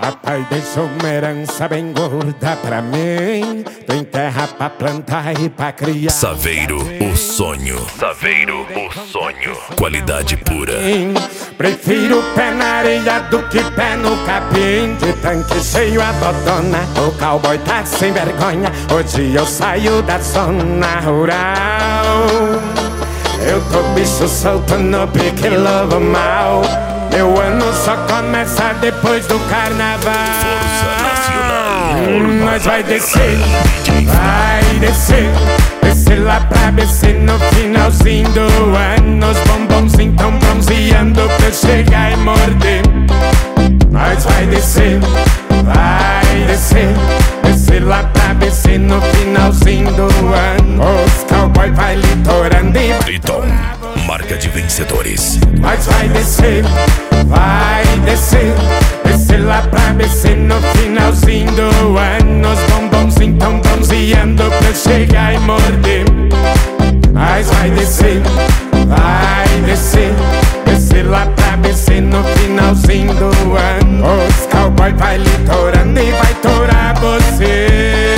Papai deixou uma herança bem gorda pra mim. Tem terra pra plantar e pra criar. Saveiro, o sonho. Saveiro, o sonho. Qualidade pura. Prefiro pé na areia do que pé no capim. De tanque cheio a dodona, o cowboy tá sem vergonha. Hoje eu saio da zona rural. Eu tô bicho solto no pique lobo mal. Meu ano só começa depois do carnaval. Força Nacional. Nós vai descer, vai descer. Descer lá pra BC no finalzinho do ano. Os bombons tão bronzeando pra eu chegar e morder. Nós vai descer, vai descer. Descer lá pra BC no finalzinho do ano. Os cowboy vai litorando e vai Triton, marca de vencedores. nós vai descer, vai descer. Descer lá pra BC no finalzinho do ano. Os bombons tão bronzeando pra eu chegar e morder. Nós vai descer, vai descer. Descer lá pra BC no finalzinho do ano. Os cowboy vai litorando e vai torar você.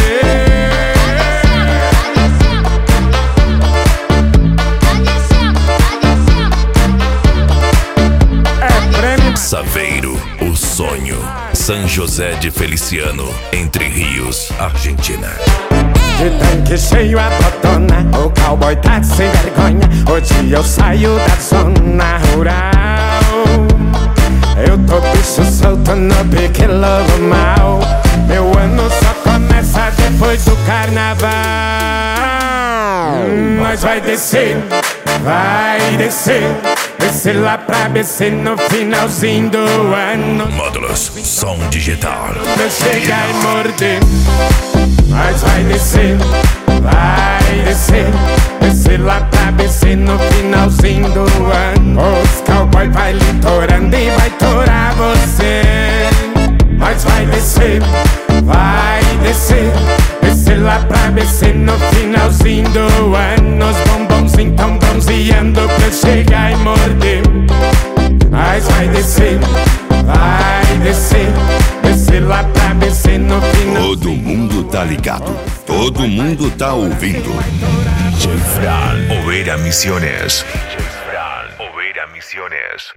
Saveiro, o sonho. São José de Feliciano, Entre Rios, Argentina. De tanque cheio a botona, o cowboy tá sem vergonha. Hoje eu saio da zona rural. Eu tô bicho solto no pique lobo mal. Meu ano só começa depois do carnaval. Nós vai descer, vai descer. Descer lá pra BC no finalzinho do ano. Módulos, som digital. Pra chegar e morder. Nós vai descer, vai descer. Descer lá pra BC no finalzinho do ano. Os cowboy vai litorando e vai torar você. Nós vai descer, vai descer. Descer lá pra BC no finalzinho do ano. Os bombons tão bronzeando pra eu chegar e morder. Nós vai descer, vai descer. Descer lá pra BC no final. Todo mundo tá ligado, todo mundo tá ouvindo. DJ Fran, Oveira Misiones. DJ Fran, Oveira Misiones.